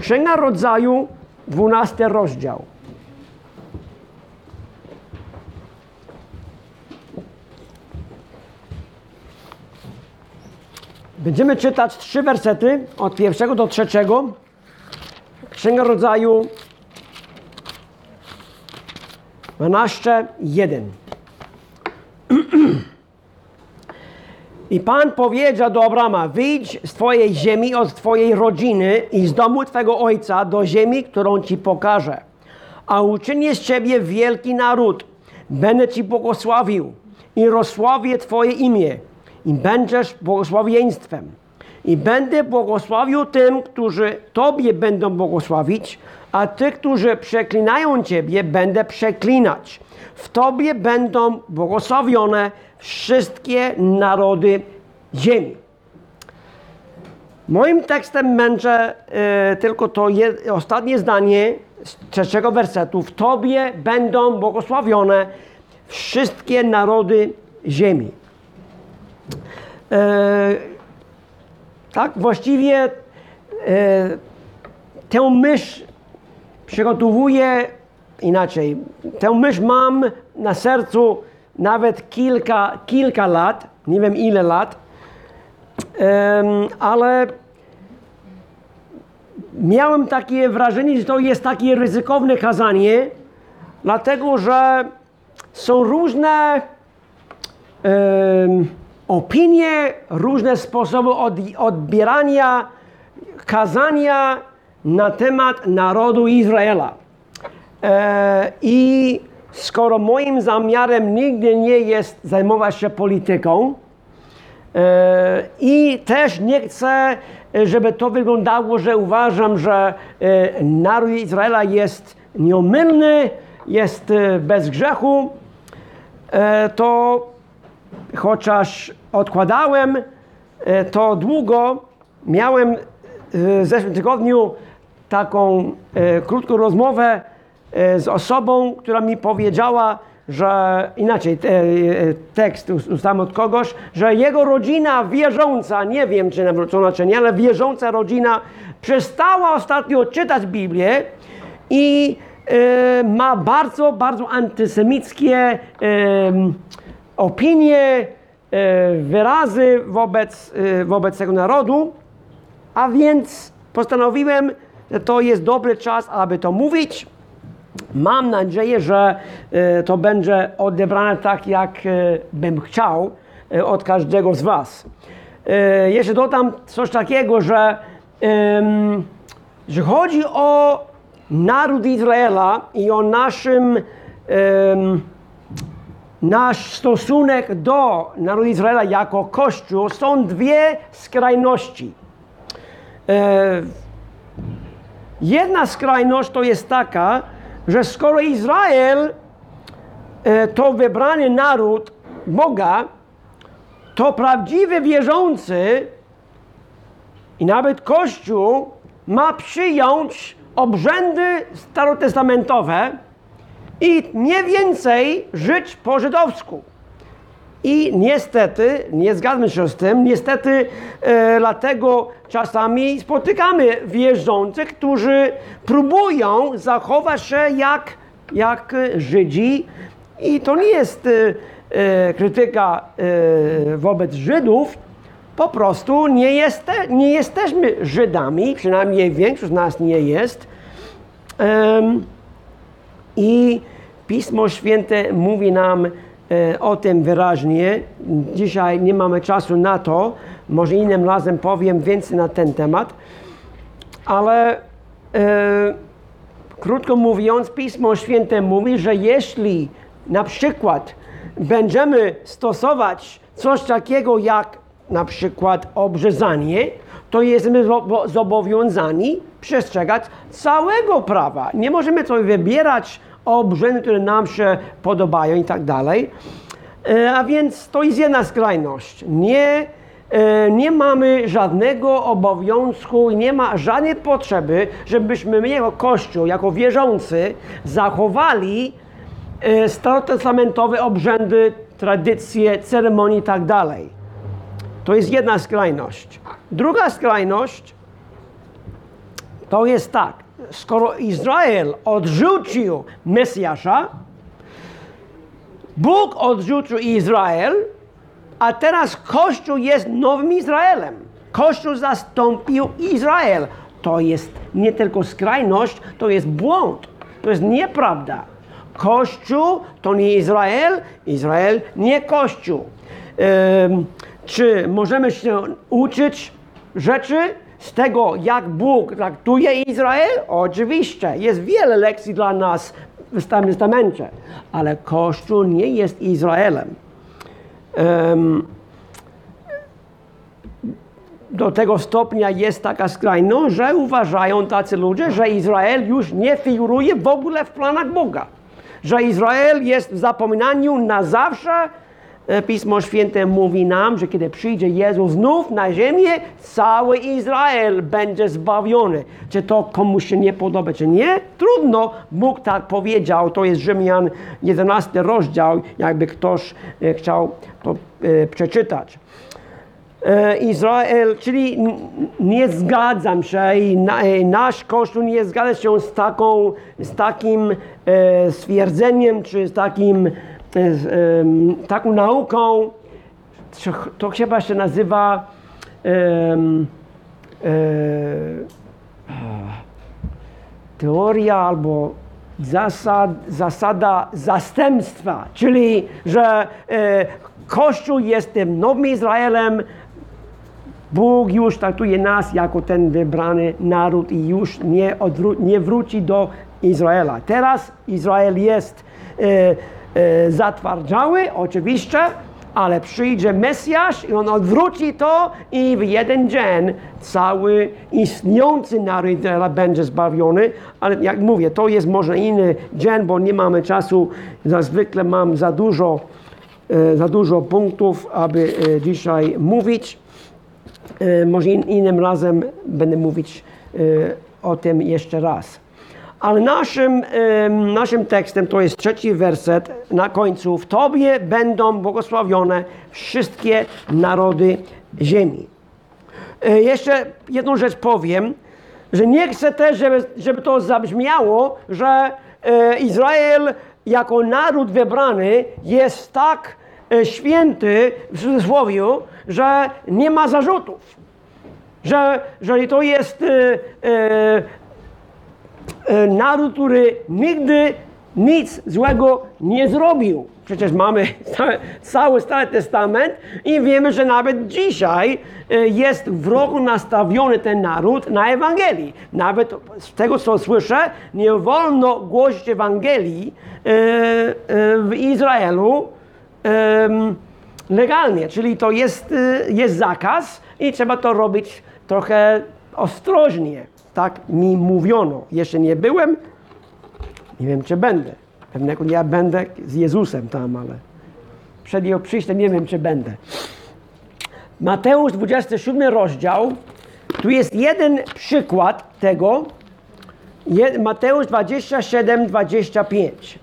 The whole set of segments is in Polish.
Księga Rodzaju, 12 rozdział. Będziemy czytać 3 wersety, od 1 do 3. Księga Rodzaju 12:1. I Pan powiedział do Abrama: wyjdź z twojej ziemi, od twojej rodziny i z domu twego ojca do ziemi, którą ci pokażę. A uczynię z ciebie wielki naród. Będę ci błogosławił i rozsławię twoje imię i będziesz błogosławieństwem. I będę błogosławił tym, którzy tobie będą błogosławić, a tych, którzy przeklinają ciebie, będę przeklinać. W tobie będą błogosławione wszystkie narody ziemi. Moim tekstem będzie tylko to ostatnie zdanie z 3 wersetu. W tobie będą błogosławione wszystkie narody ziemi. Tak, właściwie tę myśl przygotowuję inaczej. Tę myśl mam na sercu nawet kilka lat, nie wiem ile lat, ale miałem takie wrażenie, że to jest takie ryzykowne kazanie, dlatego że są różne opinie, różne sposoby odbierania kazania na temat narodu Izraela. I skoro moim zamiarem nigdy nie jest zajmować się polityką i też nie chcę, żeby to wyglądało, że uważam, że naród Izraela jest nieomylny, jest bez grzechu, to chociaż odkładałem to długo, miałem w zeszłym tygodniu taką krótką rozmowę z osobą, która mi powiedziała, że inaczej, tekst usłyszałem od kogoś, że jego rodzina wierząca, nie wiem czy nawrócona czy nie, ale wierząca rodzina przestała ostatnio czytać Biblię i ma bardzo, bardzo antysemickie opinie, wyrazy wobec tego narodu, a więc postanowiłem, że to jest dobry czas, aby to mówić. Mam nadzieję, że to będzie odebrane tak, jak bym chciał od każdego z was. Jeszcze dodam coś takiego, że chodzi o naród Izraela i o nasz stosunek do narodu Izraela jako Kościół. Są dwie skrajności. Jedna skrajność to jest taka, że skoro Izrael to wybrany naród Boga, to prawdziwy wierzący i nawet Kościół ma przyjąć obrzędy starotestamentowe i mniej więcej żyć po żydowsku. I niestety, nie zgadzam się z tym, niestety dlatego czasami spotykamy wierzących, którzy próbują zachować się jak Żydzi. I to nie jest krytyka wobec Żydów, po prostu nie jesteśmy Żydami, przynajmniej większość z nas nie jest. I Pismo Święte mówi nam o tym wyraźnie. Dzisiaj nie mamy czasu na to, może innym razem powiem więcej na ten temat, ale krótko mówiąc, Pismo Święte mówi, że jeśli na przykład będziemy stosować coś takiego jak na przykład obrzezanie, to jesteśmy zobowiązani przestrzegać całego prawa. Nie możemy sobie wybierać obrzędy, które nam się podobają i tak dalej. A więc to jest jedna skrajność. Nie mamy żadnego obowiązku i nie ma żadnej potrzeby, żebyśmy my jako Kościół, jako wierzący zachowali starotestamentowe obrzędy, tradycje, ceremonie i tak dalej. To jest jedna skrajność. Druga skrajność To jest tak, skoro Izrael odrzucił Mesjasza, Bóg odrzucił Izrael, a teraz Kościół jest nowym Izraelem. Kościół zastąpił Izrael. To jest nie tylko skrajność, to jest błąd. To jest nieprawda. Kościół to nie Izrael, Izrael nie Kościół. Czy możemy się uczyć rzeczy z tego, jak Bóg traktuje Izrael? Oczywiście, jest wiele lekcji dla nas w Starym Testamencie, ale Kościół nie jest Izraelem. Do tego stopnia jest taka skrajność, że uważają tacy ludzie, że Izrael już nie figuruje w ogóle w planach Boga. Że Izrael jest w zapominaniu na zawsze. Pismo Święte mówi nam, że kiedy przyjdzie Jezus znów na ziemię, cały Izrael będzie zbawiony. Czy to komuś się nie podoba, czy nie? Trudno. Bóg tak powiedział. To jest Rzymian 11 rozdział, jakby ktoś chciał to przeczytać. Izrael, czyli nie zgadzam się i nasz Kościół nie zgadza się z takim stwierdzeniem, czy z taką nauką, to chyba się nazywa teoria albo zasada zastępstwa, czyli że Kościół jest tym nowym Izraelem, Bóg już traktuje nas jako ten wybrany naród i już nie wróci do Izraela. Teraz Izrael jest zatwardzały, oczywiście, ale przyjdzie Mesjasz i on odwróci to i w jeden dzień cały istniejący naród Izraela będzie zbawiony. Ale jak mówię, to jest może inny dzień, bo nie mamy czasu. Zwykle mam za dużo punktów, aby dzisiaj mówić. Może innym razem będę mówić o tym jeszcze raz. Ale naszym tekstem to jest 3 werset na końcu. W Tobie będą błogosławione wszystkie narody ziemi. Jeszcze jedną rzecz powiem, że nie chcę też, żeby to zabrzmiało, że Izrael jako naród wybrany jest tak święty, w cudzysłowie, że nie ma zarzutów. Że to jest naród, który nigdy nic złego nie zrobił. Przecież mamy cały Stary Testament i wiemy, że nawet dzisiaj jest wrogo nastawiony ten naród na Ewangelii. Nawet z tego, co słyszę, nie wolno głosić Ewangelii w Izraelu legalnie. Czyli to jest zakaz i trzeba to robić trochę ostrożnie. Tak mi mówiono. Jeszcze nie byłem, nie wiem, czy będę. Pewnego dnia będę z Jezusem tam, ale przed Jego przyjściem nie wiem, czy będę. Mateusz 27 rozdział. Tu jest jeden przykład tego. Mateusz 27, 25.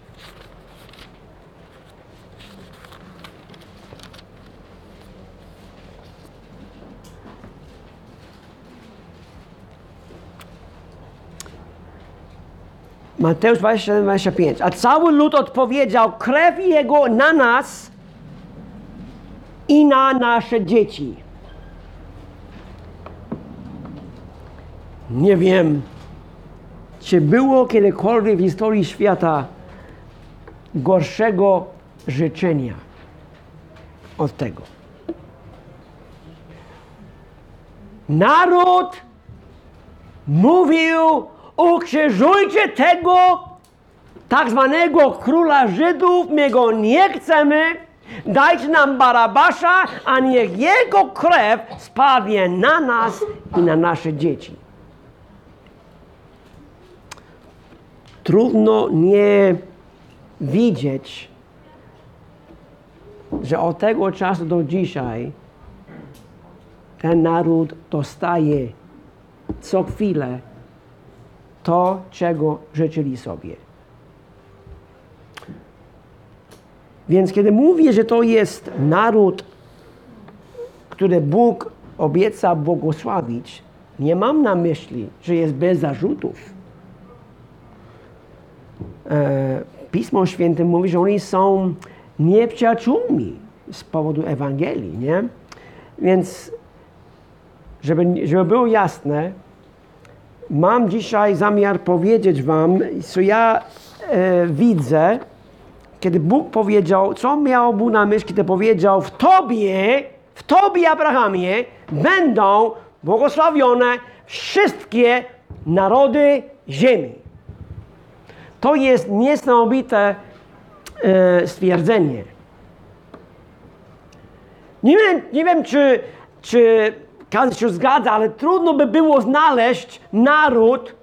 Mateusz 27, 25. A cały lud odpowiedział: krew Jego na nas i na nasze dzieci. Nie wiem, czy było kiedykolwiek w historii świata gorszego życzenia od tego. Naród mówił: ukrzyżujcie tego tak zwanego króla Żydów, my go nie chcemy, dajcie nam Barabasza, a niech jego krew spadnie na nas i na nasze dzieci. Trudno nie widzieć, że od tego czasu do dzisiaj ten naród dostaje co chwilę to, czego życzyli sobie. Więc kiedy mówię, że to jest naród, który Bóg obieca błogosławić, Nie mam na myśli, że jest bez zarzutów. Pismo Święte mówi, że oni są nieprzyjaciółmi z powodu Ewangelii, nie? Więc, żeby było jasne, mam dzisiaj zamiar powiedzieć wam, co ja widzę, kiedy Bóg powiedział, co miał Bóg na myśli, kiedy powiedział, w Tobie Abrahamie, będą błogosławione wszystkie narody ziemi. To jest niesamowite stwierdzenie. Nie wiem, czy każdy się zgadza, ale trudno by było znaleźć naród,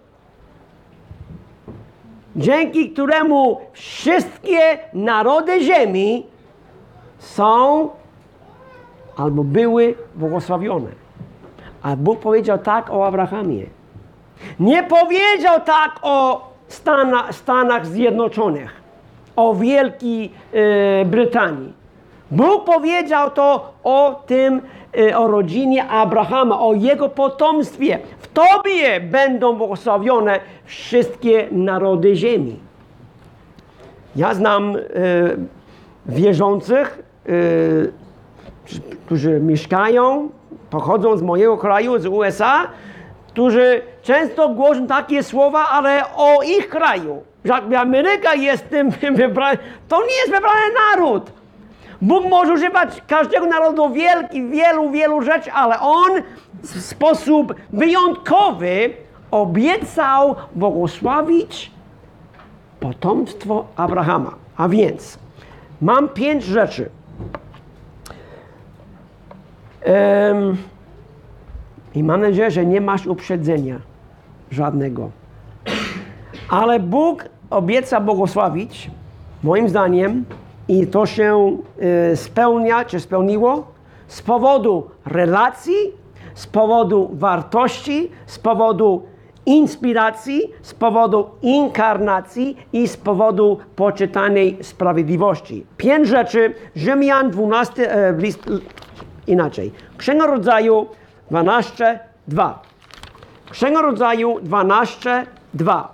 dzięki któremu wszystkie narody ziemi są albo były błogosławione. A Bóg powiedział tak o Abrahamie. Nie powiedział tak o Stanach Zjednoczonych, o Wielkiej Brytanii. Bóg powiedział to o rodzinie Abrahama, o jego potomstwie. W Tobie będą błogosławione wszystkie narody ziemi. Ja znam wierzących, którzy mieszkają, pochodzą z mojego kraju, z USA, którzy często głoszą takie słowa, ale o ich kraju. Że Ameryka jest tym wybrany. To nie jest wybrany naród. Bóg może używać każdego narodu wielu rzeczy, ale On w sposób wyjątkowy obiecał błogosławić potomstwo Abrahama. A więc mam 5 rzeczy. I mam nadzieję, że nie masz uprzedzenia żadnego. Ale Bóg obieca błogosławić, moim zdaniem, i to się spełnia, czy spełniło, z powodu relacji, z powodu wartości, z powodu inspiracji, z powodu inkarnacji i z powodu poczytanej sprawiedliwości. 5 rzeczy, Rzymian 12, inaczej. Księga Rodzaju 12:2. Księga Rodzaju 12:2.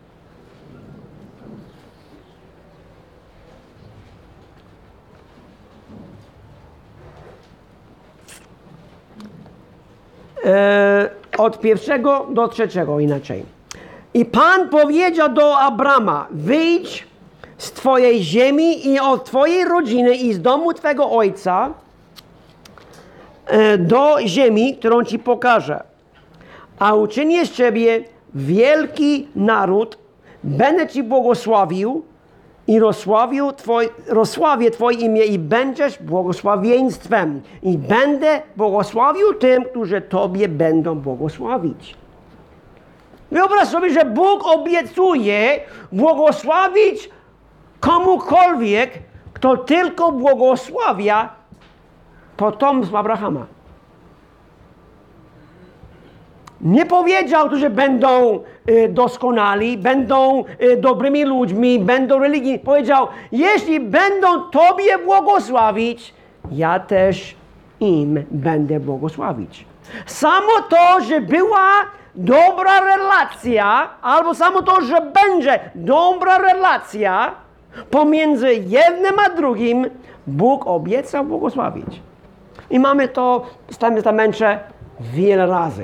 Od 1 do 3 inaczej. I Pan powiedział do Abrama, wyjdź z twojej ziemi i od twojej rodziny i z domu twego ojca do ziemi, którą ci pokażę. A uczynię z ciebie wielki naród, będę ci błogosławił i rozsławię twoje imię i będziesz błogosławieństwem. I będę błogosławił tym, którzy tobie będą błogosławić. Wyobraź sobie, że Bóg obiecuje błogosławić komukolwiek, kto tylko błogosławia potomstwo Abrahama. Nie powiedział, że będą doskonali, będą dobrymi ludźmi, będą religijni. Powiedział, jeśli będą Tobie błogosławić, ja też im będę błogosławić. Samo to, że była dobra relacja, albo samo to, że będzie dobra relacja pomiędzy jednym a drugim, Bóg obiecał błogosławić. I mamy to w Starym Testamencie wiele razy.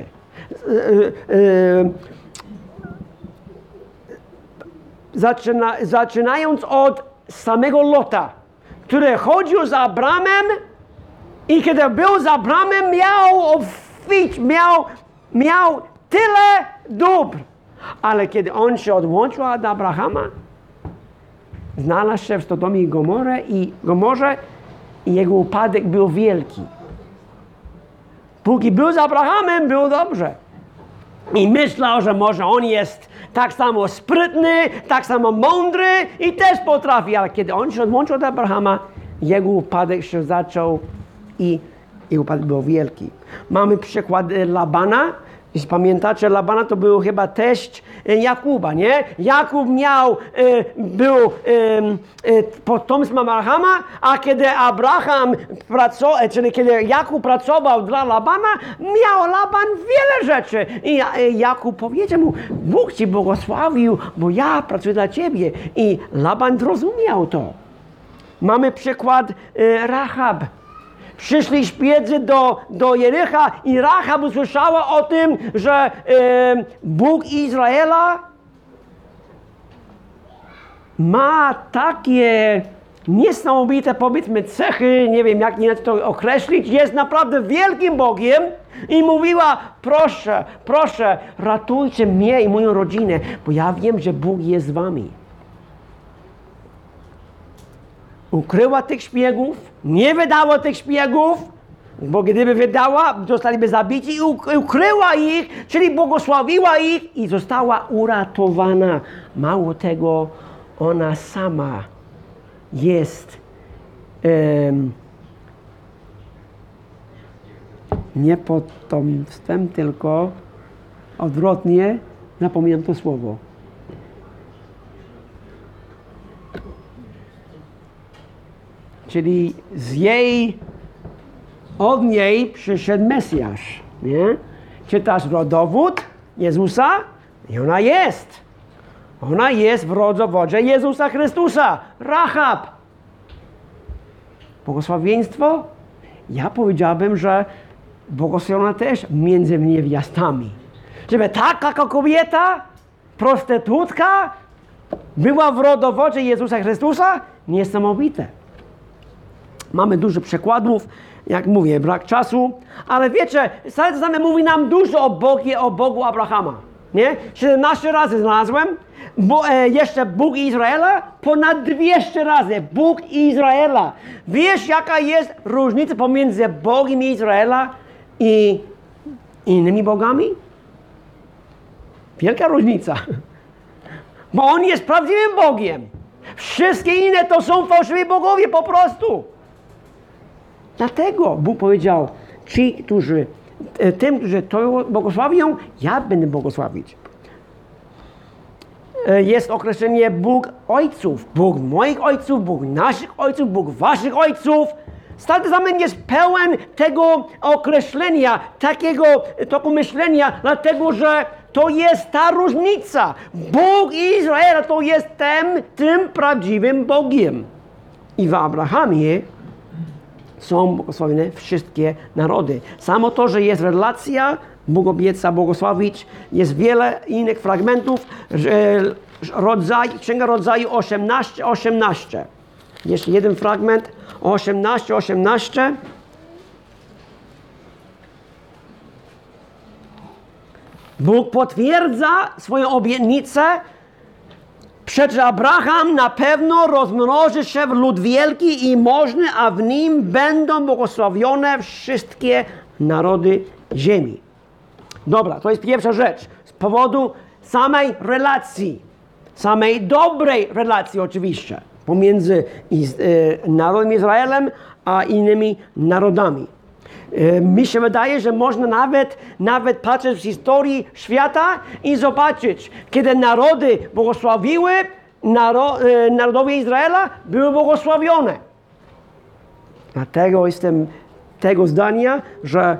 Zaczynając od samego Lota, który chodził z Abramem i kiedy był z Abramem, miał tyle dóbr. Ale kiedy on się odłączył od Abrahama, znalazł się w Sodomie i Gomorze i jego upadek był wielki. Póki był z Abrahamem, było dobrze. I myślał, że może on jest tak samo sprytny, tak samo mądry i też potrafi. Ale kiedy on się odłączył od Abrahama, jego upadek się zaczął i jego upadek był wielki. Mamy przykład Labana, Jeśli pamiętacie, Labana to był chyba teść Jakuba, nie? Jakub był potomstwem Abrahama, a kiedy czyli kiedy Jakub pracował dla Labana, miał Laban wiele rzeczy. I Jakub powiedział mu, Bóg ci błogosławił, bo ja pracuję dla ciebie. I Laban zrozumiał to. Mamy przykład Rahab. Przyszli szpiedzy do Jericha i Rahab usłyszała o tym, że Bóg Izraela ma takie niesamowite, powiedzmy, cechy, nie wiem jak inaczej to określić, jest naprawdę wielkim Bogiem i mówiła, proszę, ratujcie mnie i moją rodzinę, bo ja wiem, że Bóg jest z wami. Ukryła tych szpiegów, nie wydała tych szpiegów, bo gdyby wydała, zostaliby zabici i ukryła ich, czyli błogosławiła ich i została uratowana. Mało tego, ona sama jest nie potomstwem, tylko odwrotnie, zapomniałem to słowo. Czyli od niej przyszedł Mesjasz, nie? Czytasz rodowód Jezusa i ona jest. Ona jest w rodowodzie Jezusa Chrystusa. Rahab. Błogosławieństwo? Ja powiedziałbym, że błogosławiona też między niewiastami. Żeby taka kobieta, prostytutka, była w rodowodzie Jezusa Chrystusa? Niesamowite. Mamy dużo przykładów, jak mówię, brak czasu, ale wiecie, Stary Testament mówi nam dużo o Bogu Abrahama, nie? 17 razy znalazłem, jeszcze Bóg Izraela, ponad 200 razy Bóg Izraela. Wiesz, jaka jest różnica pomiędzy Bogiem Izraela i innymi bogami? Wielka różnica, bo On jest prawdziwym Bogiem. Wszystkie inne to są fałszywi bogowie po prostu. Dlatego Bóg powiedział, tym, którzy to błogosławią, ja będę błogosławić. Jest określenie Bóg ojców, Bóg moich ojców, Bóg naszych ojców, Bóg waszych ojców. Stary Testament jest pełen tego określenia, takiego myślenia, dlatego że to jest ta różnica. Bóg Izraela to jest tym prawdziwym Bogiem. I w Abrahamie są błogosławione wszystkie narody. Samo to, że jest relacja, Bóg obieca błogosławić, jest wiele innych fragmentów. Księga Rodzaju 18. Jeszcze jeden fragment, 18. Bóg potwierdza swoją obietnicę. Przecież Abraham na pewno rozmnoży się w lud wielki i możny, a w nim będą błogosławione wszystkie narody ziemi. Dobra, to jest pierwsza rzecz. Z powodu samej relacji, samej dobrej relacji oczywiście, pomiędzy narodem Izraelem a innymi narodami. Mi się wydaje, że można nawet patrzeć w historii świata i zobaczyć, kiedy narody błogosławiły, narodowie Izraela były błogosławione. Dlatego jestem tego zdania, że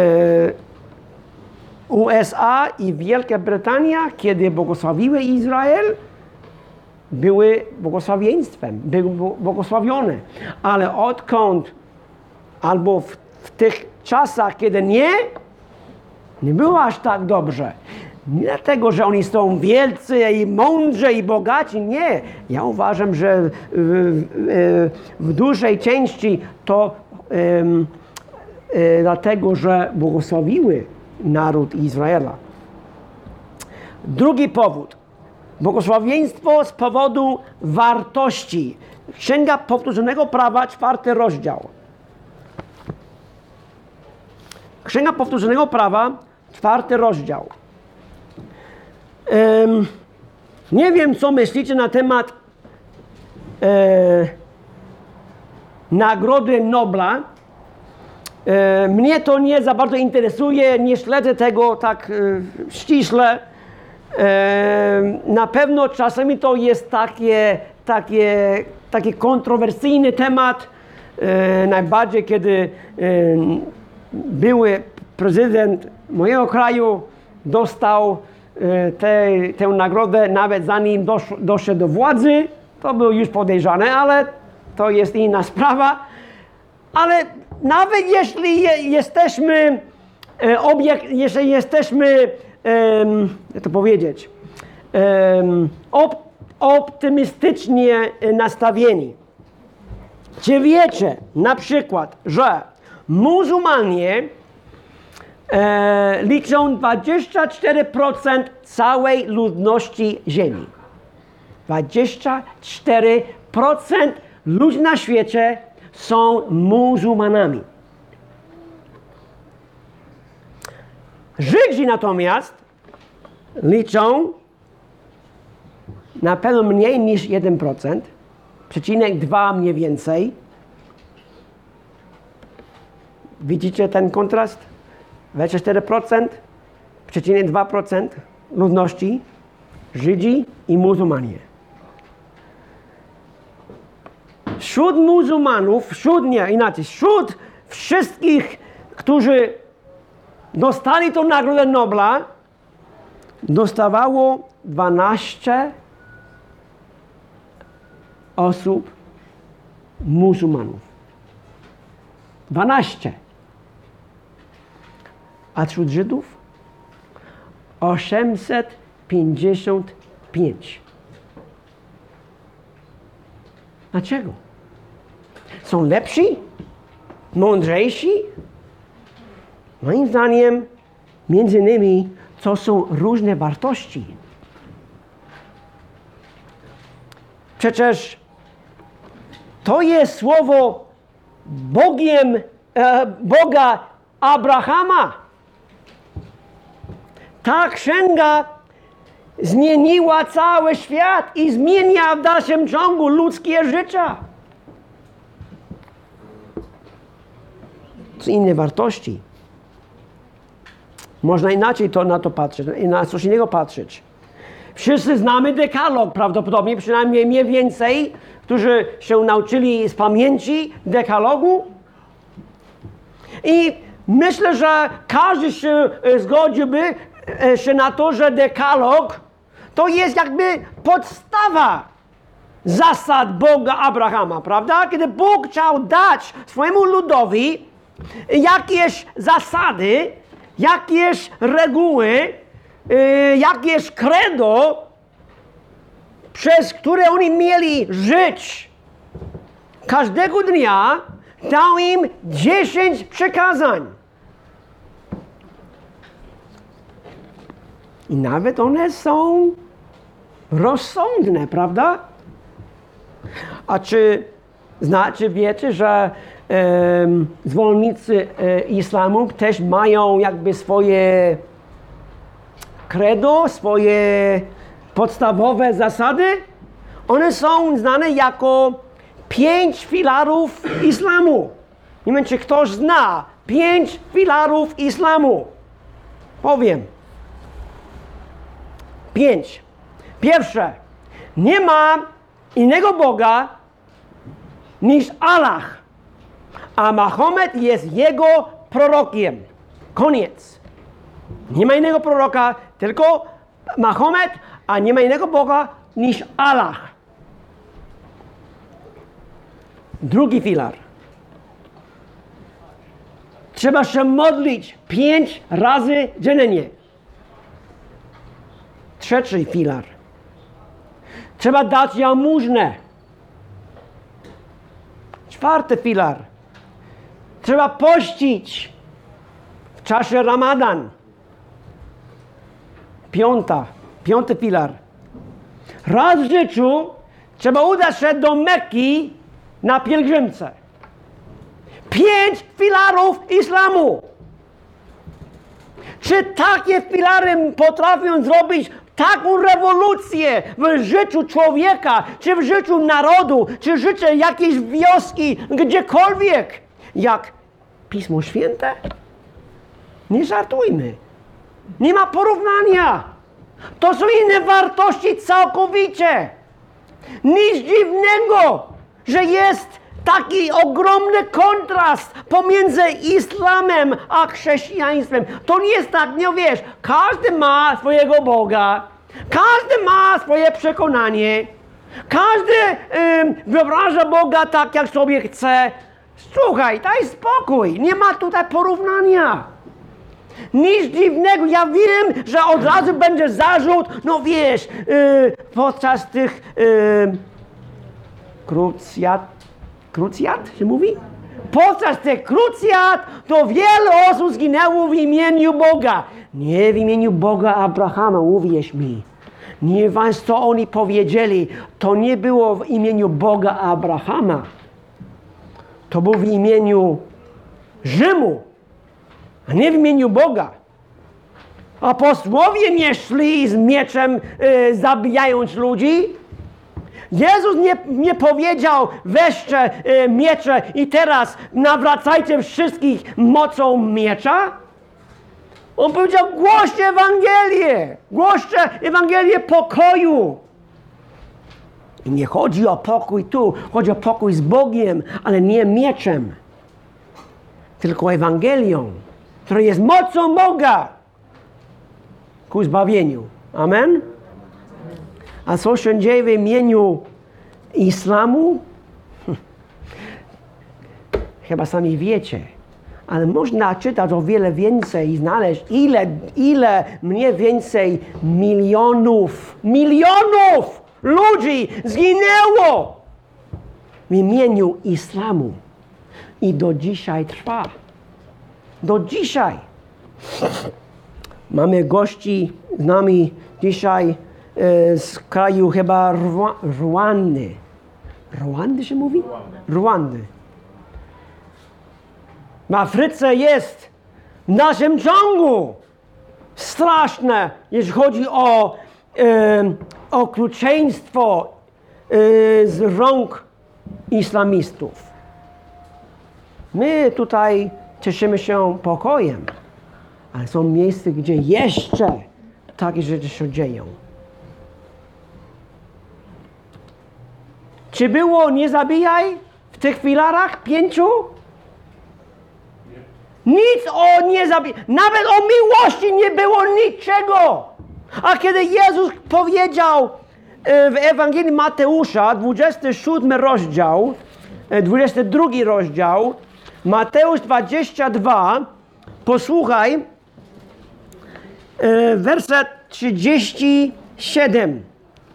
USA i Wielka Brytania, kiedy błogosławiły Izrael, były błogosławieństwem, były błogosławione. Ale odkąd, albo w tych czasach, kiedy nie było aż tak dobrze. Nie dlatego, że oni są wielcy i mądrzy i bogaci, nie. Ja uważam, że w dużej części to dlatego, że błogosławiły naród Izraela. Drugi powód. Błogosławieństwo z powodu wartości. Księga Powtórzonego Prawa, 4 rozdział. Księga Powtórzonego Prawa, 4 rozdział. Nie wiem, co myślicie na temat Nagrody Nobla. Mnie to nie za bardzo interesuje, nie śledzę tego tak ściśle. Na pewno czasami to jest taki kontrowersyjny temat. Najbardziej kiedy były prezydent mojego kraju dostał tę nagrodę nawet zanim doszedł do władzy. To było już podejrzane, ale to jest inna sprawa. Ale nawet jeśli jesteśmy, jak to powiedzieć, optymistycznie nastawieni. Czy wiecie na przykład, że muzułmanie liczą 24% całej ludności Ziemi. 24% ludzi na świecie są muzułmanami. Żydzi natomiast liczą na pewno mniej niż 1%, przecinek 2 mniej więcej. Widzicie ten kontrast? 24%, przecinek 2% ludności, Żydzi i muzułmanie. Wśród muzułmanów, wśród wszystkich, którzy dostali tą Nagrodę Nobla, dostawało 12 osób muzułmanów. 12. A wśród Żydów 855. Dlaczego? Są lepsi? Mądrzejsi? Moim zdaniem, między innymi, to są różne wartości. Przecież to jest słowo Boga Abrahama. Ta księga zmieniła cały świat i zmienia w dalszym ciągu ludzkie życie. To inne wartości. Można inaczej na to patrzeć, na coś innego patrzeć. Wszyscy znamy dekalog, prawdopodobnie, przynajmniej mniej więcej, którzy się nauczyli z pamięci dekalogu. I myślę, że każdy się zgodziłby się na to, że dekalog to jest jakby podstawa zasad Boga Abrahama, prawda? Kiedy Bóg chciał dać swojemu ludowi jakieś zasady, jakieś reguły, jakieś credo, przez które oni mieli żyć każdego dnia, dał im 10 przykazań. I nawet one są rozsądne, prawda? A czy wiecie, że zwolennicy islamu też mają jakby swoje credo, swoje podstawowe zasady? One są znane jako 5 filarów islamu. Nie wiem, czy ktoś zna 5 filarów islamu. Powiem. 5. Pierwsze. Nie ma innego Boga niż Allah, a Mahomet jest jego prorokiem. Koniec. Nie ma innego proroka, tylko Mahomet, a nie ma innego Boga niż Allah. Drugi filar. Trzeba się modlić 5 razy dziennie. Trzeci filar. Trzeba dać jałmużnę. Czwarty filar. Trzeba pościć w czasie Ramadan. Piąty filar. Raz w życiu trzeba udać się do Mekki na pielgrzymce. 5 filarów islamu. Czy takie filary potrafią zrobić taką rewolucję w życiu człowieka, czy w życiu narodu, czy w życiu jakiejś wioski, gdziekolwiek, jak Pismo Święte? Nie żartujmy. Nie ma porównania. To są inne wartości całkowicie. Nic dziwnego, że jest taki ogromny kontrast pomiędzy islamem a chrześcijaństwem. To nie jest tak, nie wiesz, każdy ma swojego Boga, każdy ma swoje przekonanie, każdy wyobraża Boga tak, jak sobie chce. Słuchaj, daj spokój, nie ma tutaj porównania. Nic dziwnego, ja wiem, że od razu będzie zarzut, no wiesz, podczas tych krucjat się mówi? Podczas tych krucjat to wiele osób zginęło w imieniu Boga. Nie w imieniu Boga Abrahama, uwierz mi. Nie wiem, co oni powiedzieli, to nie było w imieniu Boga Abrahama. To było w imieniu Rzymu, a nie w imieniu Boga. Apostołowie nie szli z mieczem zabijając ludzi. Jezus nie powiedział weźcie miecze i teraz nawracajcie wszystkich mocą miecza. On powiedział głoście Ewangelię pokoju. I nie chodzi o pokój tu, chodzi o pokój z Bogiem, ale nie mieczem, tylko Ewangelią, która jest mocą Boga ku zbawieniu. Amen? A co się dzieje w imieniu islamu? Chyba sami wiecie, ale można czytać o wiele więcej i znaleźć, ile mniej więcej milionów ludzi zginęło w imieniu islamu. I do dzisiaj trwa. Do dzisiaj. Mamy gości z nami dzisiaj z kraju chyba Rwandy. Rwandy się mówi? Rwandy. W Afryce jest w naszym ciągu straszne, jeśli chodzi o okrucieństwo z rąk islamistów. My tutaj cieszymy się pokojem, ale są miejsca, gdzie jeszcze takie rzeczy się dzieją. Czy było nie zabijaj w tych filarach 5? Nic o nie zabijaj. Nawet o miłości nie było niczego. A kiedy Jezus powiedział w Ewangelii Mateusza, 27 rozdział, 22 rozdział, Mateusz 22, posłuchaj, werset 37.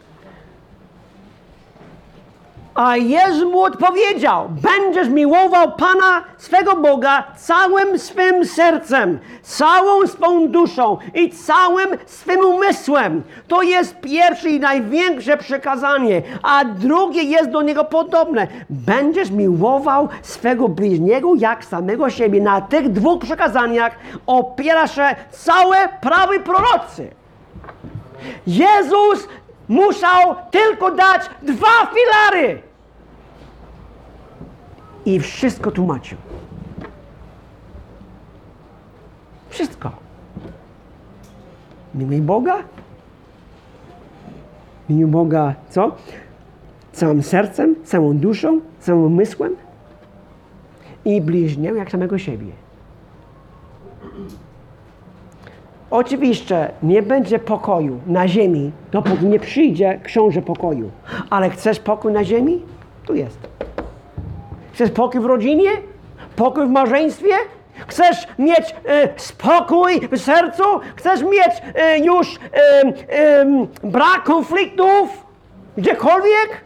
A Jezus mu odpowiedział, będziesz miłował Pana swego Boga całym swym sercem, całą swą duszą i całym swym umysłem. To jest pierwsze i największe przekazanie, a drugie jest do niego podobne. Będziesz miłował swego bliźniego jak samego siebie. Na tych dwóch przekazaniach opiera się całe prawo i prorocy. Jezus musiał tylko dać 2 filary. I wszystko tłumaczył. Wszystko. Miłuj Boga. Miłuj Boga co? Całym sercem, całą duszą, całym umysłem. I bliźniego jak samego siebie. Oczywiście nie będzie pokoju na ziemi, dopóki nie przyjdzie książę pokoju. Ale chcesz pokój na ziemi? Tu jest. Chcesz pokój w rodzinie? Pokój w małżeństwie? Chcesz mieć spokój w sercu? Chcesz mieć już brak konfliktów? Gdziekolwiek?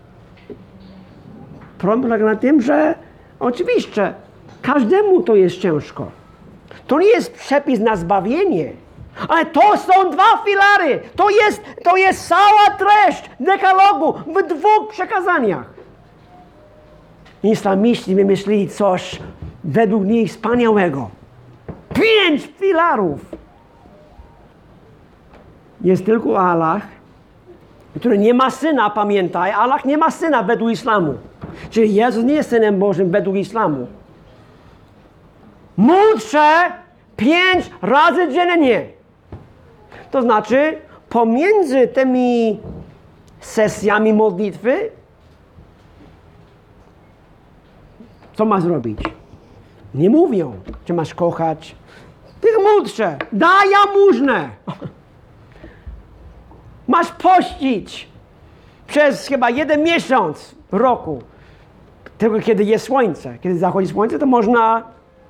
Problem polega na tym, że oczywiście każdemu to jest ciężko. To nie jest przepis na zbawienie, ale to są 2 filary. To jest cała treść dekalogu w 2 przekazaniach. Islamiści wymyślili coś według nich wspaniałego. 5 filarów. Jest tylko Allah, który nie ma syna, pamiętaj. Allah nie ma syna według islamu. Czyli Jezus nie jest Synem Bożym według islamu. módl się 5 razy dziennie. To znaczy, pomiędzy tymi sesjami modlitwy, co ma zrobić? Nie mówią, czy masz kochać. Ty módl się, daj jałmużnę. Masz pościć przez chyba 1 miesiąc w roku. Tylko kiedy jest słońce. Kiedy zachodzi słońce, to można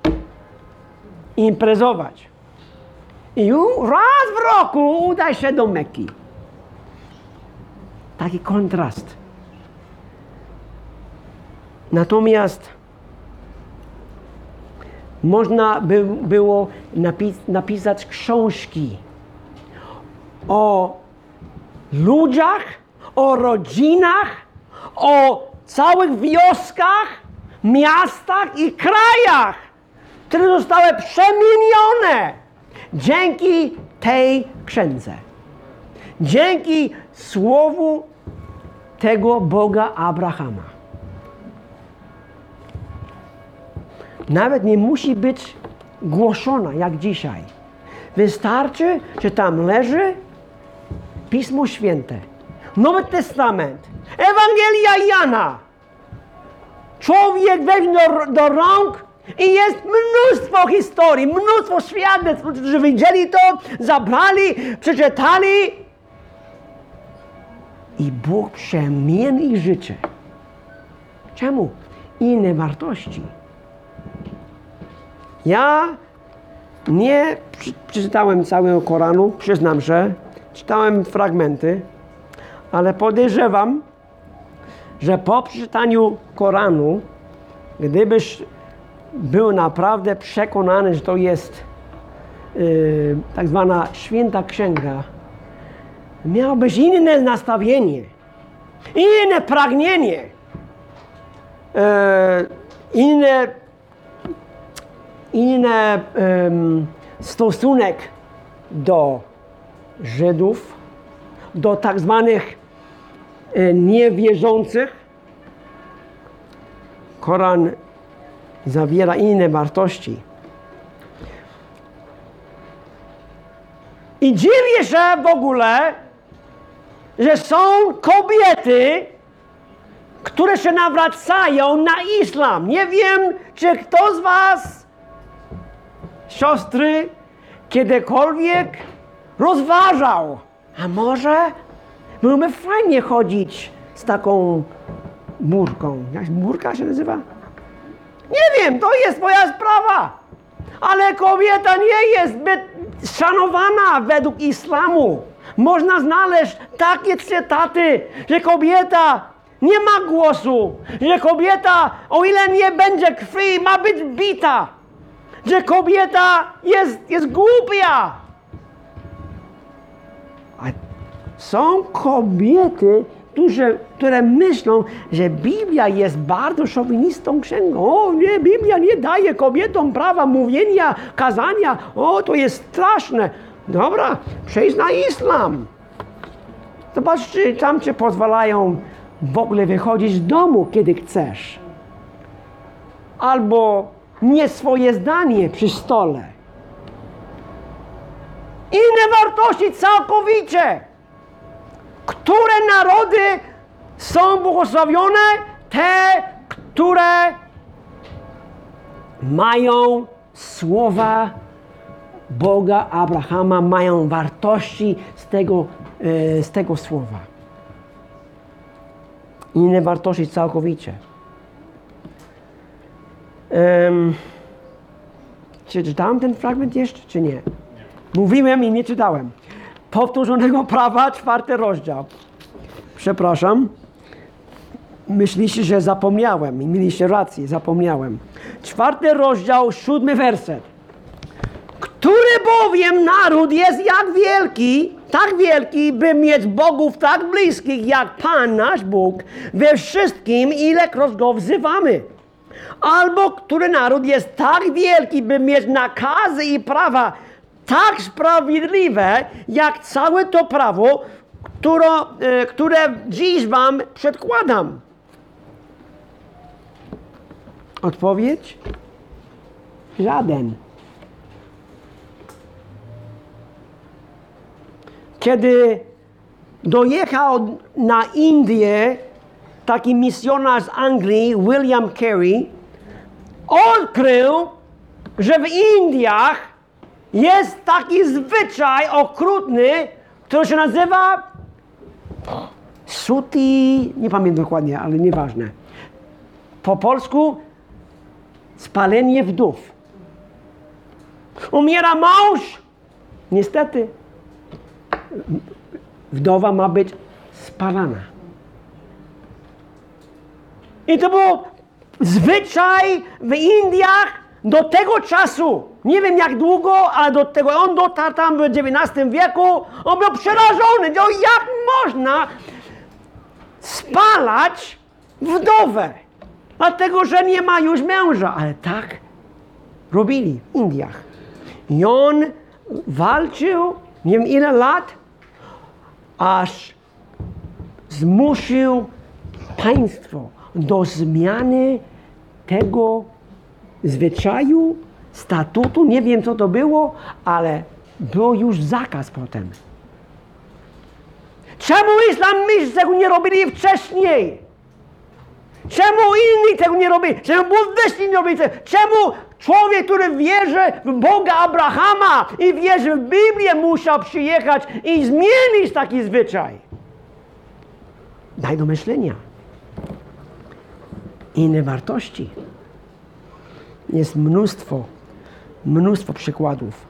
imprezować. I raz w roku udaj się do Mekki. Taki kontrast. Natomiast można by było napisać książki o ludziach, o rodzinach, o całych wioskach, miastach i krajach, które zostały przemienione dzięki tej księdze. Dzięki słowu tego Boga Abrahama. Nawet nie musi być głoszona jak dzisiaj. Wystarczy, że tam leży Pismo Święte, Nowy Testament, Ewangelia Jana. Człowiek weźmie do rąk i jest mnóstwo historii, mnóstwo świadectw, którzy widzieli to, zabrali, przeczytali i Bóg przemieni ich życie. Czemu? Inne wartości. Ja nie przeczytałem całego Koranu, przyznam, że czytałem fragmenty, ale podejrzewam, że po przeczytaniu Koranu, gdybyś był naprawdę przekonany, że to jest tak zwana święta księga, miałbyś inne nastawienie, inne pragnienie, inny stosunek do Żydów, do tak zwanych niewierzących. Koran zawiera inne wartości. I dziwię się w ogóle, że są kobiety, które się nawracają na islam. Nie wiem, czy kto z was, siostry, kiedykolwiek rozważał. A może byłoby fajnie chodzić z taką burką. Jak burka się nazywa? Nie wiem, to jest moja sprawa. Ale kobieta nie jest zbyt szanowana według islamu. Można znaleźć takie cytaty, że kobieta nie ma głosu, że kobieta, o ile nie będzie krwi, ma być bita, że kobieta jest głupia. A są kobiety, które myślą, że Biblia jest bardzo szowinistą księgą. O nie, Biblia nie daje kobietom prawa mówienia, kazania. O, to jest straszne. Dobra, przejdź na islam. Zobacz, czy tam cię pozwalają w ogóle wychodzić z domu, kiedy chcesz. Albo nie swoje zdanie przy stole. Inne wartości całkowicie. Które narody są błogosławione? Te, które mają słowa Boga Abrahama, mają wartości z tego słowa. Inne wartości całkowicie. Czy czytałem ten fragment jeszcze, czy nie? Mówiłem i nie czytałem. Powtórzonego prawa, 4 rozdział. Przepraszam. Myślicie, że zapomniałem i mieliście rację, zapomniałem. 4 rozdział, 7 werset. Który bowiem naród jest jak wielki, tak wielki, by mieć bogów tak bliskich jak Pan nasz Bóg we wszystkim, ilekroć go wzywamy. Albo który naród jest tak wielki, by mieć nakazy i prawa tak sprawiedliwe, jak całe to prawo, które dziś wam przedkładam. Odpowiedź? Żaden. Kiedy dojechał na Indię taki misjonarz z Anglii, William Carey, odkrył, że w Indiach jest taki zwyczaj okrutny, który się nazywa suti, nie pamiętam dokładnie, ale nieważne. Po polsku spalenie wdów. Umiera mąż. Niestety wdowa ma być spalana. I to był zwyczaj w Indiach do tego czasu. Nie wiem jak długo, ale do tego. On dotarł tam w XIX wieku. On był przerażony. Jak można spalać wdowę? Dlatego, że nie ma już męża. Ale tak robili w Indiach. I on walczył, nie wiem ile lat, aż zmusił państwo do zmiany tego zwyczaju, statutu, nie wiem co to było, ale był już zakaz potem. Czemu islamiści tego nie robili wcześniej? Czemu inni tego nie robili? Czemu buddyści nie robili tego? Czemu człowiek, który wierzy w Boga Abrahama i wierzy w Biblię, musiał przyjechać i zmienić taki zwyczaj? Daj do myślenia. Inne wartości. Jest mnóstwo przykładów.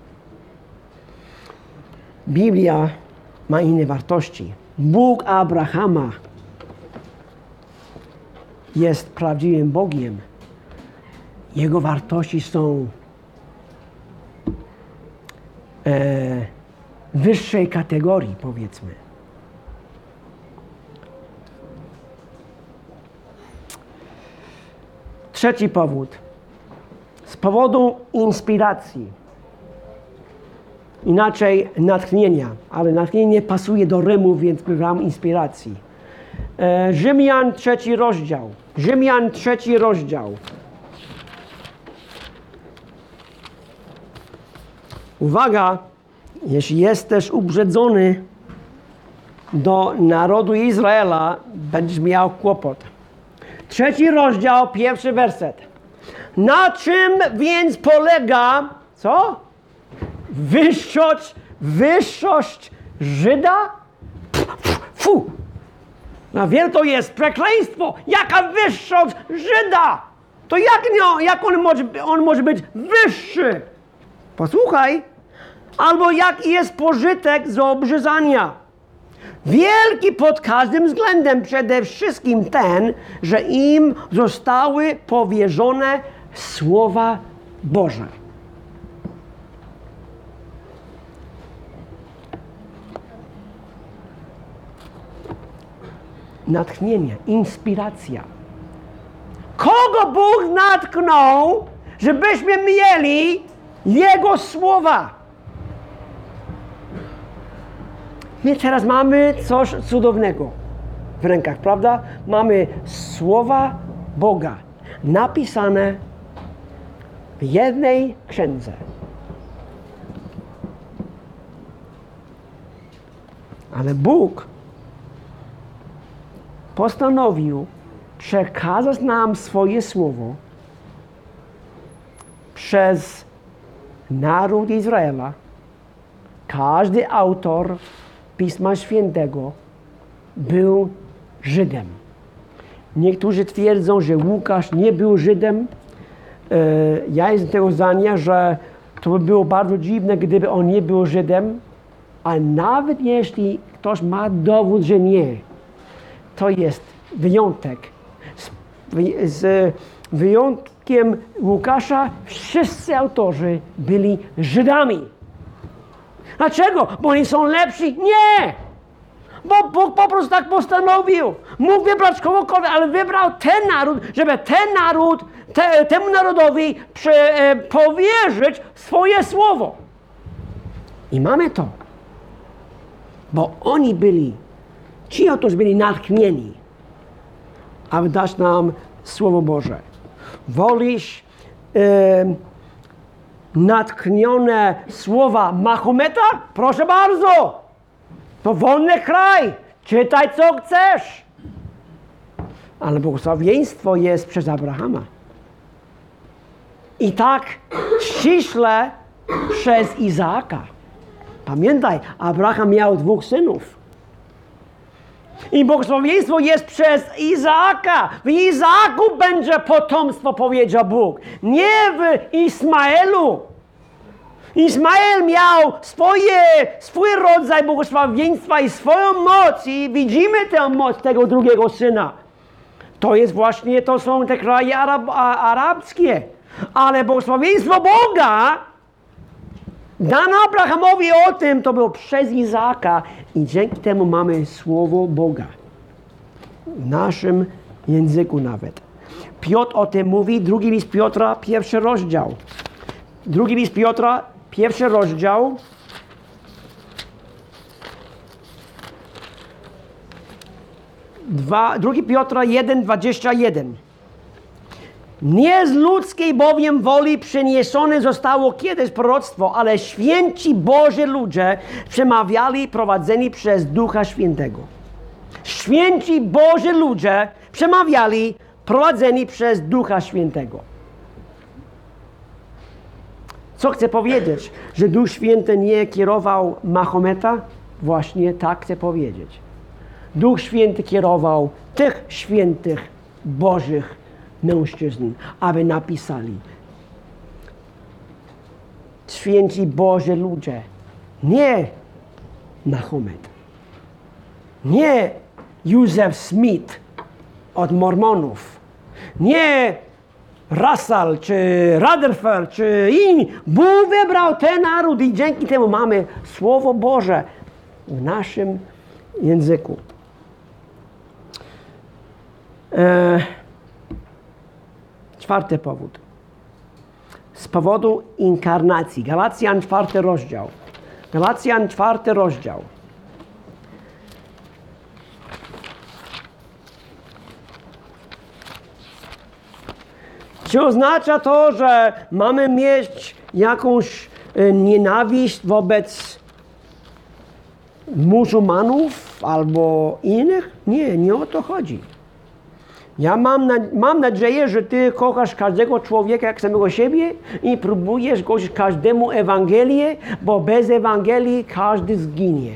Biblia ma inne wartości. Bóg Abrahama jest prawdziwym Bogiem. Jego wartości są wyższej kategorii, powiedzmy. Trzeci powód. Z powodu inspiracji. Inaczej natchnienia, ale natchnienie pasuje do rymu, więc wybrałem inspiracji. Rzymian 3 rozdział. Rzymian 3 rozdział. Uwaga, jeśli jesteś uprzedzony do narodu Izraela, będziesz miał kłopot. 3 rozdział, 1 werset. Na czym więc polega, co? Wyższość Żyda? Fu! Na wiele to jest przekleństwo. Jaka wyższość Żyda? To jak on może być wyższy? Posłuchaj. Albo jaki jest pożytek z obrzezania? Wielki pod każdym względem, przede wszystkim ten, że im zostały powierzone słowa Boże. Natchnienie, inspiracja. Kogo Bóg natknął, żebyśmy mieli Jego słowa? My teraz mamy coś cudownego w rękach, prawda? Mamy słowa Boga napisane w jednej księdze. Ale Bóg postanowił przekazać nam swoje słowo przez naród Izraela. Każdy autor Pisma Świętego był Żydem. Niektórzy twierdzą, że Łukasz nie był Żydem. Ja jestem tego zdania, że to by było bardzo dziwne, gdyby on nie był Żydem, a nawet jeśli ktoś ma dowód, że nie, to jest wyjątek. Z wyjątkiem Łukasza wszyscy autorzy byli Żydami. Dlaczego? Bo oni są lepsi? Nie! Bo Bóg po prostu tak postanowił. Mógł wybrać kogokolwiek, ale wybrał ten naród, żeby temu narodowi powierzyć swoje słowo. I mamy to. Bo oni ci otóż byli natchnieni, aby dać nam Słowo Boże. Wolisz natchnione słowa Mahometa? Proszę bardzo! To wolny kraj! Czytaj co chcesz! Ale błogosławieństwo jest przez Abrahama. I tak ściśle przez Izaaka. Pamiętaj, Abraham miał 2 synów. I błogosławieństwo jest przez Izaaka. W Izaaku będzie potomstwo, powiedział Bóg. Nie w Ismaelu. Ismael miał swój rodzaj błogosławieństwa i swoją moc. I widzimy tę moc tego drugiego syna. To jest właśnie, to są te kraje arabskie. Ale błogosławieństwo Boga dano Abrahamowi o tym, to było przez Izaaka i dzięki temu mamy słowo Boga. W naszym języku nawet. Piotr o tym mówi, 2 list Piotra, 1 rozdział. 2 list Piotra, 1 rozdział. Drugi Piotra 1:21. Nie z ludzkiej bowiem woli przyniesione zostało kiedyś proroctwo, ale święci Boży ludzie przemawiali prowadzeni przez Ducha Świętego. Święci Boży ludzie przemawiali prowadzeni przez Ducha Świętego. Co chcę powiedzieć? Że Duch Święty nie kierował Mahometa? Właśnie tak chcę powiedzieć. Duch Święty kierował tych świętych Bożych mężczyzn, aby napisali. Święci Boży ludzie. Nie Mahomet. Nie Józef Smith od Mormonów. Nie Russell, czy Rutherford, czy inni. Bóg wybrał ten naród i dzięki temu mamy Słowo Boże w naszym języku. Czwarty powód. Z powodu inkarnacji. Galacjan 4 rozdział. Galacjan 4 rozdział. Czy oznacza to, że mamy mieć jakąś nienawiść wobec muzułmanów albo innych? Nie, nie o to chodzi. Ja mam nadzieję, że ty kochasz każdego człowieka jak samego siebie i próbujesz głosić każdemu Ewangelię, bo bez Ewangelii każdy zginie.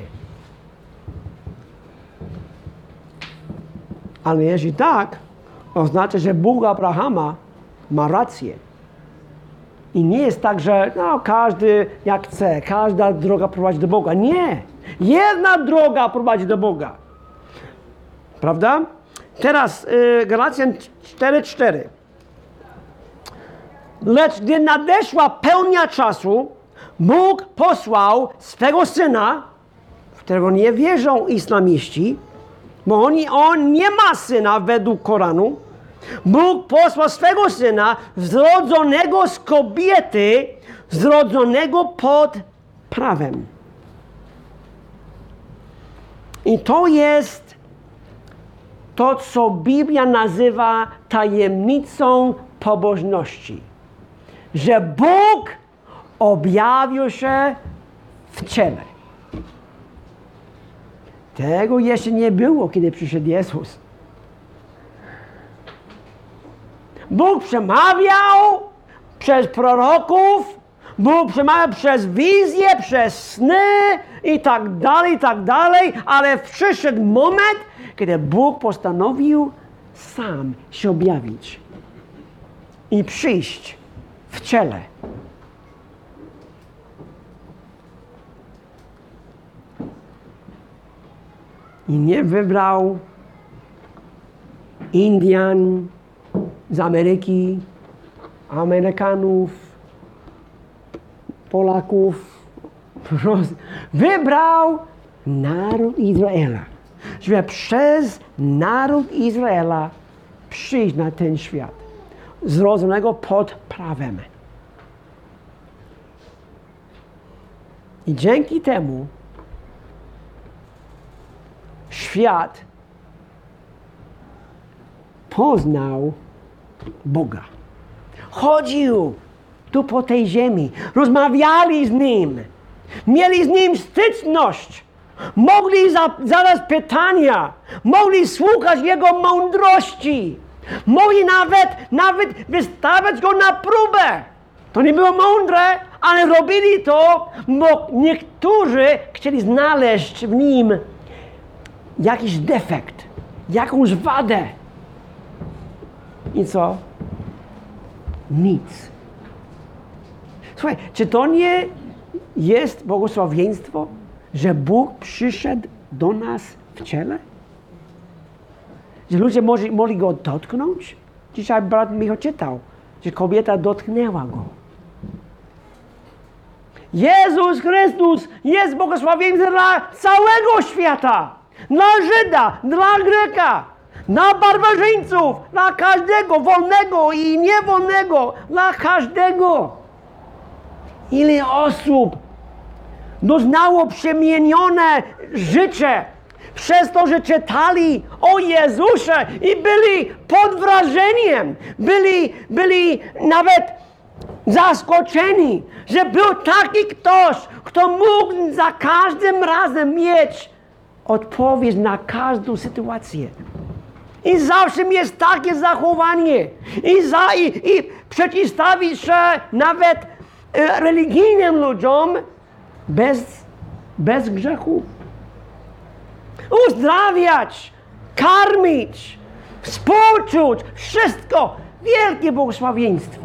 Ale jeśli tak, oznacza, że Bóg Abrahama ma rację. I nie jest tak, że każdy jak chce, każda droga prowadzi do Boga. Nie! Jedna droga prowadzi do Boga. Prawda? Teraz Galacjan 4:4. Lecz gdy nadeszła pełnia czasu, Bóg posłał swego Syna, w którego nie wierzą islamiści, bo on nie ma syna według Koranu. Bóg posłał swego Syna, zrodzonego z kobiety, zrodzonego pod prawem. I to jest to, co Biblia nazywa tajemnicą pobożności. Że Bóg objawił się w ciele. Tego jeszcze nie było, kiedy przyszedł Jezus. Bóg przemawiał przez proroków, Bóg przemawiał przez wizje, przez sny i tak dalej, ale przyszedł moment, kiedy Bóg postanowił sam się objawić i przyjść w ciele. I nie wybrał Indian z Ameryki, Amerykanów, Polaków. Wybrał naród Izraela, żeby przez naród Izraela przyjść na ten świat, zrodzonego pod prawem. I dzięki temu świat poznał Boga. Chodził tu po tej ziemi. Rozmawiali z Nim. Mieli z Nim styczność. Mogli zadać pytania. Mogli słuchać Jego mądrości. Mogli nawet wystawiać Go na próbę. To nie było mądre, ale robili to, bo niektórzy chcieli znaleźć w Nim jakiś defekt, jakąś wadę. I co? Nic. Słuchaj, czy to nie jest błogosławieństwo, że Bóg przyszedł do nas w ciele? Że ludzie mogli Go dotknąć? Dzisiaj brat Michał czytał, że kobieta dotknęła Go. Jezus Chrystus jest błogosławieństwem dla całego świata. Dla Żyda, dla Greka, dla barbarzyńców, dla każdego, wolnego i niewolnego, dla każdego. Ile osób doznało przemienione życie przez to, że czytali o Jezusie i byli pod wrażeniem, byli nawet zaskoczeni, że był taki ktoś, kto mógł za każdym razem mieć odpowiedź na każdą sytuację. I zawsze jest takie zachowanie. I przeciwstawić się nawet religijnym ludziom bez grzechu. Uzdrawiać, karmić, współczuć, wszystko. Wielkie błogosławieństwo.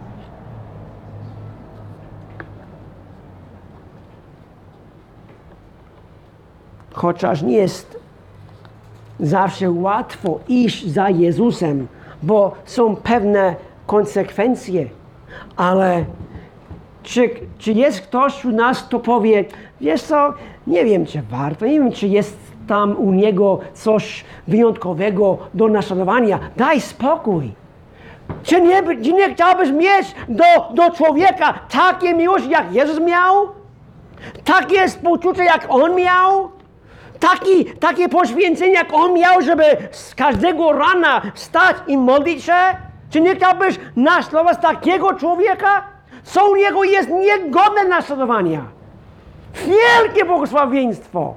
Chociaż nie jest zawsze łatwo iść za Jezusem, bo są pewne konsekwencje, ale czy jest ktoś wśród nas, kto powie, wiesz co, nie wiem, czy warto, nie wiem, czy jest tam u Niego coś wyjątkowego do naśladowania. Daj spokój. Czy nie chciałbyś mieć do człowieka takie miłość, jak Jezus miał? Takie współczucie, jak On miał? Takie poświęcenie, jak On miał, żeby z każdego rana wstać i modlić się? Czy nie chciałbyś naśladować takiego człowieka? Co u Niego jest niegodne naśladowania? Wielkie błogosławieństwo!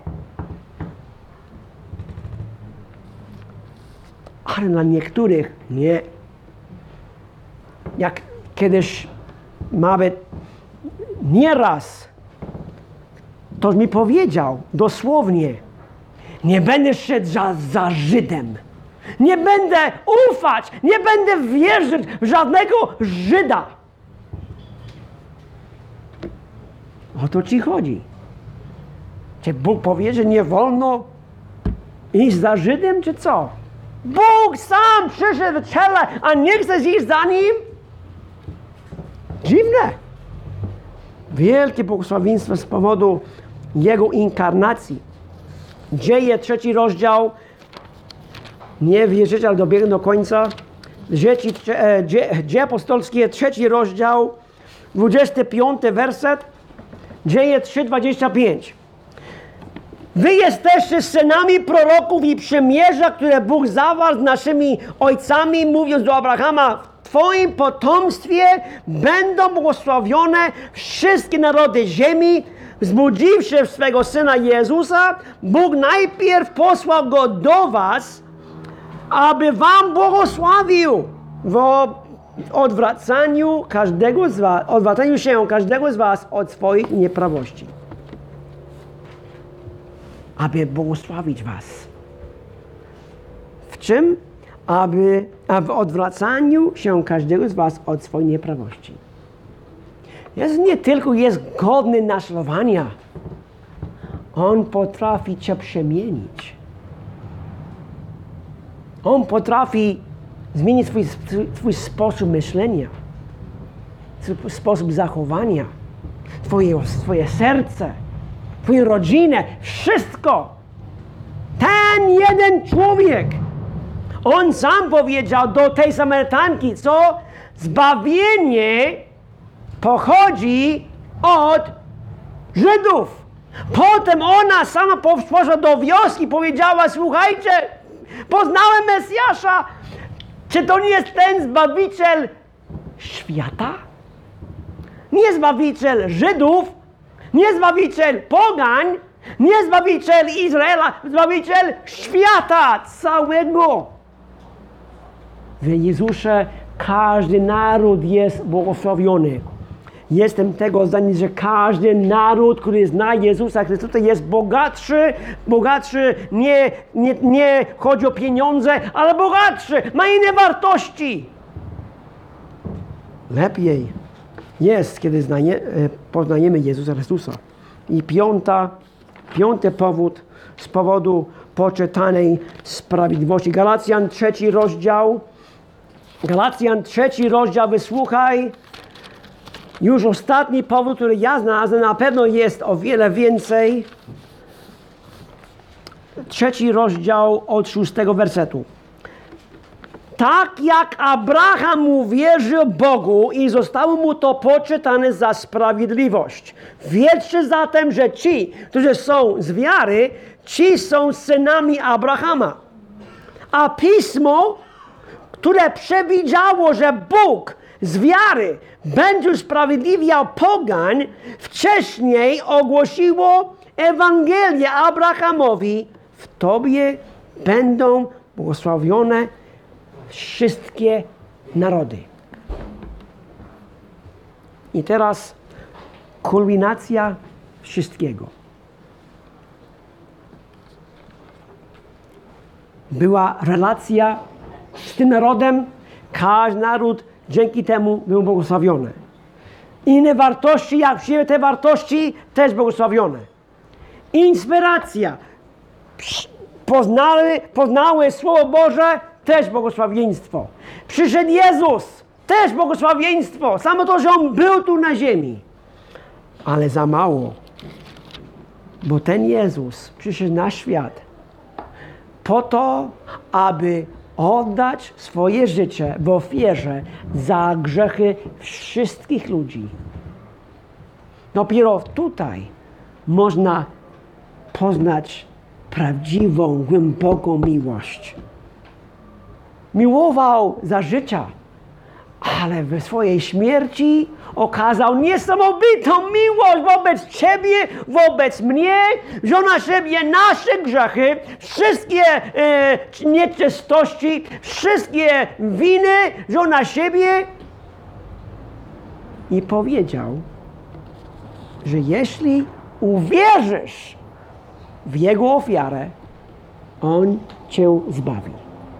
Ale dla niektórych nie. Jak kiedyś nawet nieraz ktoś mi powiedział dosłownie, nie będę szedł za Żydem. Nie będę ufać, nie będę wierzyć w żadnego Żyda. O to ci chodzi. Czy Bóg powie, że nie wolno iść za Żydem, czy co? Bóg sam przyszedł w ciele, a nie chcesz iść za Nim? Dziwne. Wielkie błogosławieństwo z powodu Jego inkarnacji. Dzieje 3 rozdział. Nie wierzycie, ale dobiegnę do końca. Dzieje apostolskie 3 rozdział, 25 werset. Dzieje 3:25. Wy jesteście synami proroków i przymierza, które Bóg zawarł z naszymi ojcami, mówiąc do Abrahama, w Twoim potomstwie będą błogosławione wszystkie narody ziemi. Wzbudziwszy swego Syna Jezusa, Bóg najpierw posłał Go do was, aby wam błogosławił w odwracaniu się każdego z was od swoich nieprawości. Aby błogosławić was. W czym? Aby w odwracaniu się każdego z was od swojej nieprawości. Jezus nie tylko jest godny naśladowania. On potrafi cię przemienić. On potrafi zmienić twój sposób myślenia, sposób zachowania, twoje serce, twoją rodzinę, wszystko. Ten jeden człowiek, on sam powiedział do tej Samarytanki, co zbawienie pochodzi od Żydów. Potem ona sama poszła do wioski, powiedziała, słuchajcie, poznałem Mesjasza. Czy to nie jest ten Zbawiciel świata? Nie Zbawiciel Żydów, nie Zbawiciel pogań, nie Zbawiciel Izraela, Zbawiciel świata całego. W Jezusie każdy naród jest błogosławiony. Jestem tego zdania, że każdy naród, który zna Jezusa Chrystusa, jest bogatszy nie chodzi o pieniądze, ale bogatszy, ma inne wartości. Lepiej jest, kiedy poznajemy Jezusa Chrystusa. I piąty powód z powodu poczytanej sprawiedliwości. Galacjan 3 rozdział. Wysłuchaj. Już ostatni powód, który ja znalazłem, na pewno jest o wiele więcej. 3 rozdział od 6 wersetu. Tak jak Abraham uwierzył Bogu i zostało mu to poczytane za sprawiedliwość. Wiedzcie zatem, że ci, którzy są z wiary, ci są synami Abrahama. A Pismo, które przewidziało, że Bóg z wiary będzie usprawiedliwiał pogań, wcześniej ogłosiło Ewangelię Abrahamowi. W Tobie będą błogosławione wszystkie narody. I teraz kulminacja wszystkiego. Była relacja z tym narodem. Każdy naród dzięki temu był błogosławiony. Inne wartości, jak przyjęły te wartości, też błogosławione. Inspiracja. Poznały Słowo Boże, też błogosławieństwo. Przyszedł Jezus, też błogosławieństwo. Samo to, że On był tu na ziemi. Ale za mało. Bo ten Jezus przyszedł na świat po to, aby oddać swoje życie w ofierze za grzechy wszystkich ludzi. Dopiero tutaj można poznać prawdziwą, głęboką miłość. Miłował za życia, ale we swojej śmierci okazał niesamowitą miłość wobec Ciebie, wobec mnie, wziął na siebie nasze grzechy, wszystkie nieczystości, wszystkie winy wziął na siebie i powiedział, że jeśli uwierzysz w Jego ofiarę, On Cię zbawi.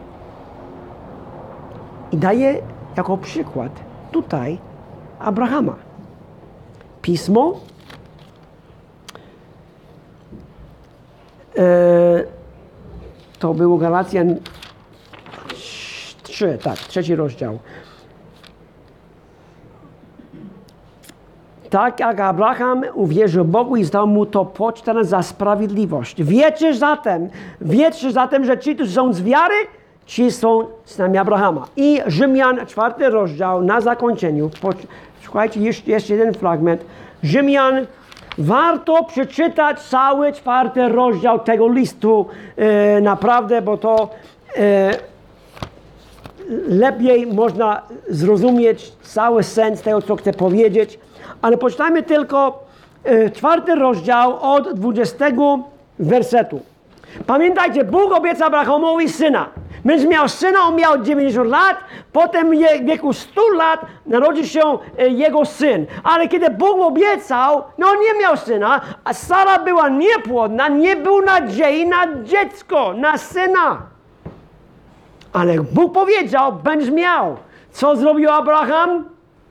I daje jako przykład tutaj Abrahama. Pismo to było Galacjan 3, tak, 3 rozdział. Tak jak Abraham uwierzył Bogu i zostało mu to poczytane za sprawiedliwość. Wiecie zatem, że ci, którzy są z wiary, ci są synami Abrahama. I Rzymian 4 rozdział na zakończeniu. Słuchajcie, jeszcze jeden fragment. Rzymian, warto przeczytać cały 4 rozdział tego listu. Naprawdę, bo to lepiej można zrozumieć cały sens tego, co chcę powiedzieć. Ale poczytajmy tylko 4 rozdział od 20 wersetu. Pamiętajcie, Bóg obiecał Abrahamowi syna. Będzie miał syna, on miał 90 lat, potem w wieku 100 lat narodził się jego syn. Ale kiedy Bóg obiecał, nie miał syna, a Sara była niepłodna, nie było nadziei na dziecko, na syna. Ale Bóg powiedział, będziesz miał. Co zrobił Abraham?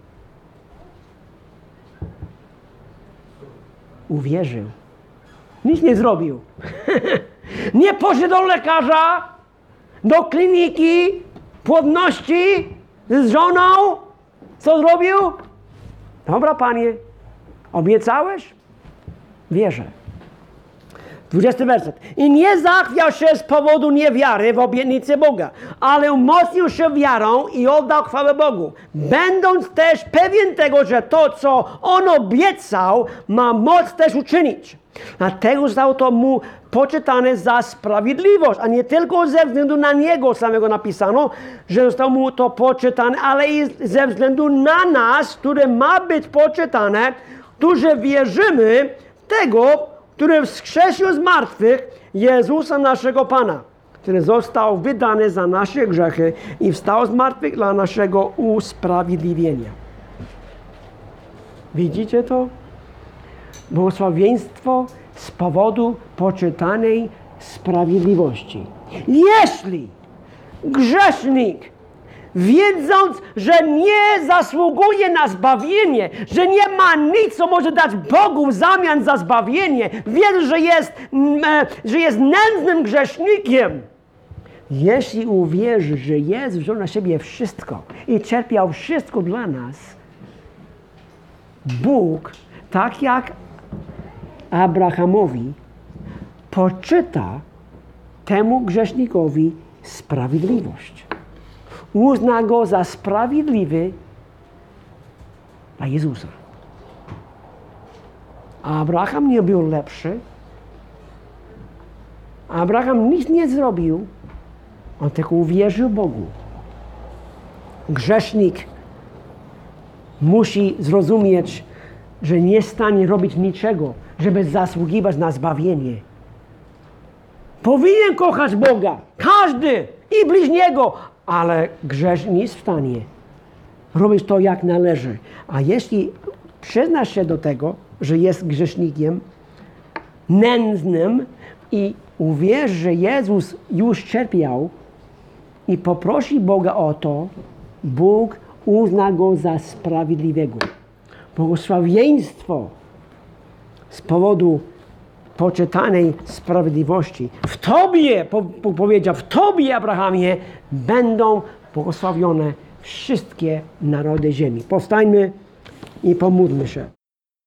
Uwierzył. Nic nie zrobił. Nie poszedł do lekarza, do kliniki płodności z żoną. Co zrobił? Dobra, Panie, obiecałeś? Wierzę. 20 werset. I nie zachwiał się z powodu niewiary w obietnicy Boga, ale umocnił się wiarą i oddał chwałę Bogu, będąc też pewien tego, że to, co On obiecał, ma moc też uczynić. Dlatego zostało to mu poczytany za sprawiedliwość, a nie tylko ze względu na Niego samego napisano, że zostało mu to poczytane, ale i ze względu na nas, które ma być poczytane, którzy wierzymy w tego, który wskrzesił z martwych Jezusa naszego Pana, który został wydany za nasze grzechy i wstał z martwych dla naszego usprawiedliwienia. Widzicie to? Błogosławieństwo z powodu poczytanej sprawiedliwości. Jeśli grzesznik, wiedząc, że nie zasługuje na zbawienie, że nie ma nic, co może dać Bogu w zamian za zbawienie, wiedząc, że jest nędznym grzesznikiem, jeśli uwierzy, że Jezus wziął na siebie wszystko i cierpiał wszystko dla nas, Bóg, tak jak Abrahamowi, poczyta temu grzesznikowi sprawiedliwość. Uzna go za sprawiedliwy dla Jezusa. Abraham nie był lepszy. Abraham nic nie zrobił. On tylko uwierzył Bogu. Grzesznik musi zrozumieć, że nie stanie robić niczego, żeby zasługiwać na zbawienie. Powinien kochać Boga, każdy i bliźniego, ale grzesznik nie jest w stanie robić to jak należy. A jeśli przyznasz się do tego, że jest grzesznikiem nędznym i uwierz, że Jezus już cierpiał i poprosi Boga o to, Bóg uzna go za sprawiedliwego. Błogosławieństwo z powodu poczytanej sprawiedliwości. W Tobie, powiedział, w Tobie, Abrahamie, będą błogosławione wszystkie narody ziemi. Powstańmy i pomódlmy się.